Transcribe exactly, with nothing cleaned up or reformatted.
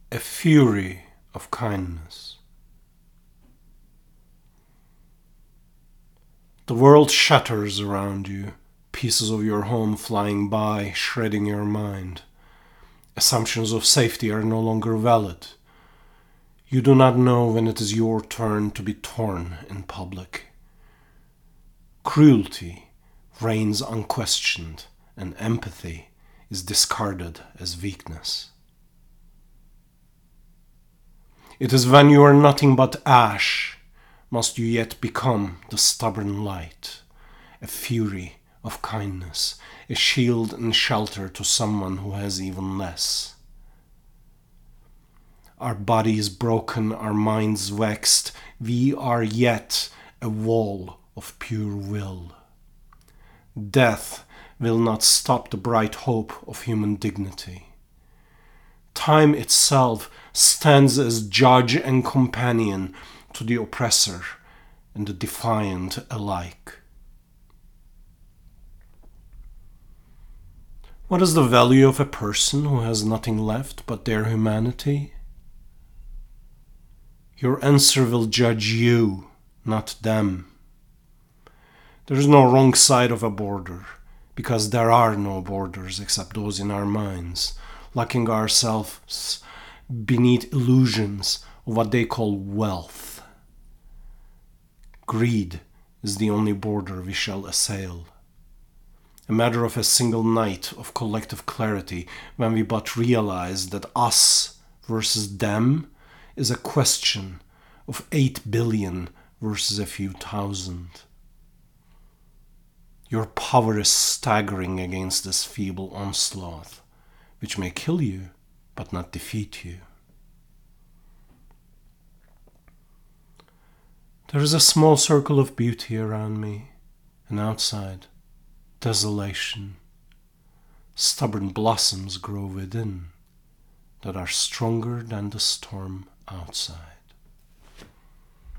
a fury of kindness. The world shatters around you, pieces of your home flying by, shredding your mind. Assumptions of safety are no longer valid. You do not know when it is your turn to be torn in public. Cruelty reigns unquestioned, and empathy is discarded as weakness. It is when you are nothing but ash, must you yet become the stubborn light, a fury of kindness, a shield and shelter to someone who has even less. Our bodies broken, our minds vexed, we are yet a wall of pure will. Death will not stop the bright hope of human dignity. Time itself stands as judge and companion to the oppressor and the defiant alike. What is the value of a person who has nothing left but their humanity? Your answer will judge you, not them. There is no wrong side of a border, because there are no borders except those in our minds, locking ourselves beneath illusions of what they call wealth. Greed is the only border we shall assail. A matter of a single night of collective clarity, when we but realize that us versus them is a question of eight billion versus a few thousand. Your power is staggering against this feeble onslaught, which may kill you, but not defeat you. There is a small circle of beauty around me, and outside, desolation. Stubborn blossoms grow within that are stronger than the storm outside.